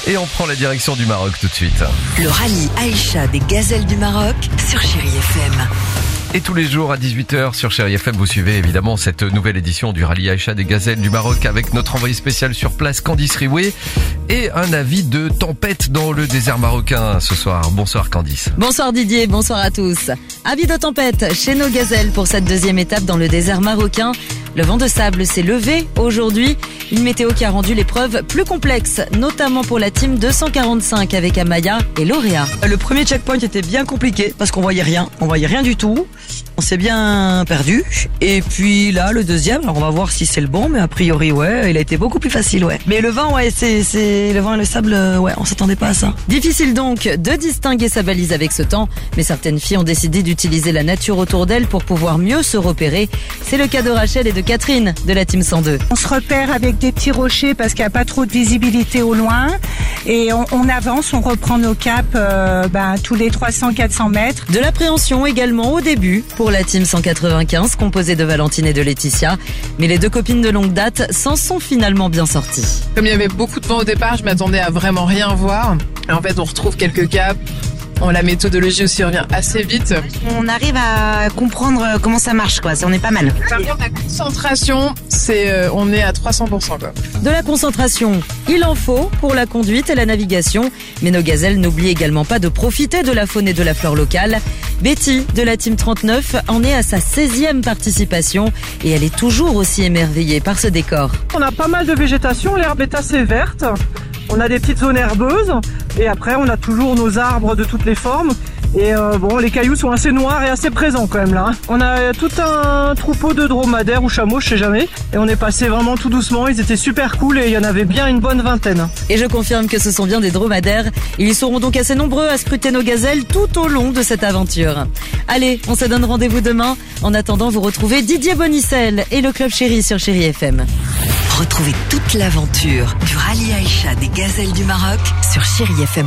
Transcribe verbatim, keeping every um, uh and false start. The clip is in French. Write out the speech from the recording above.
Et on prend la direction du Maroc tout de suite. Le rallye Aïcha des gazelles du Maroc sur Chérie F M. Et tous les jours à dix-huit heures sur Chérie F M, vous suivez évidemment cette nouvelle édition du rallye Aïcha des gazelles du Maroc avec notre envoyé spécial sur place, Candice Rioué, et un avis de tempête dans le désert marocain ce soir. Bonsoir Candice. Bonsoir Didier, bonsoir à tous. Avis de tempête chez nos gazelles pour cette deuxième étape dans le désert marocain. Le vent de sable s'est levé aujourd'hui, une météo qui a rendu l'épreuve plus complexe, notamment pour la team deux cent quarante-cinq avec Amaya et Lauréat. Le premier checkpoint était bien compliqué parce qu'on voyait rien, on voyait rien du tout. On s'est bien perdu. Et puis là, le deuxième, alors on va voir si c'est le bon, mais a priori, ouais, il a été beaucoup plus facile, ouais. Mais le vent, ouais, c'est, c'est, le vent et le sable, ouais, on s'attendait pas à ça. Difficile donc de distinguer sa balise avec ce temps, mais certaines filles ont décidé d'utiliser la nature autour d'elles pour pouvoir mieux se repérer. C'est le cas de Rachel et de Catherine de la team cent deux. On se repère avec des petits rochers parce qu'il n'y a pas trop de visibilité au loin. Et on, on avance, on reprend nos caps euh, ben, tous les trois cents à quatre cents mètres. De l'appréhension également au début pour la team cent quatre-vingt-quinze composée de Valentine et de Laetitia. Mais les deux copines de longue date s'en sont finalement bien sorties. Comme il y avait beaucoup de vent au départ, je m'attendais à vraiment rien voir. Et en fait, on retrouve quelques caps. Bon, la méthodologie aussi revient assez vite. On arrive à comprendre comment ça marche, quoi. On est pas mal. Par contre, la concentration, c'est, euh, on est à trois cents pour cent, quoi. De la concentration, il en faut pour la conduite et la navigation. Mais nos gazelles n'oublient également pas de profiter de la faune et de la flore locale. Betty, de la team trente-neuf, en est à sa seizième participation et elle est toujours aussi émerveillée par ce décor. On a pas mal de végétation, l'herbe est assez verte. On a des petites zones herbeuses et après on a toujours nos arbres de toutes les formes. Et euh, bon, les cailloux sont assez noirs et assez présents quand même là. Hein. On a tout un troupeau de dromadaires ou chameaux, je sais jamais. Et on est passé vraiment tout doucement, ils étaient super cool et il y en avait bien une bonne vingtaine. Et je confirme que ce sont bien des dromadaires. Ils seront donc assez nombreux à scruter nos gazelles tout au long de cette aventure. Allez, on se donne rendez-vous demain. En attendant, vous retrouvez Didier Bonicel et le Club Chéri sur Chérie F M. Retrouvez toute l'aventure du rallye Aïcha des gazelles du Maroc sur Chérie F M.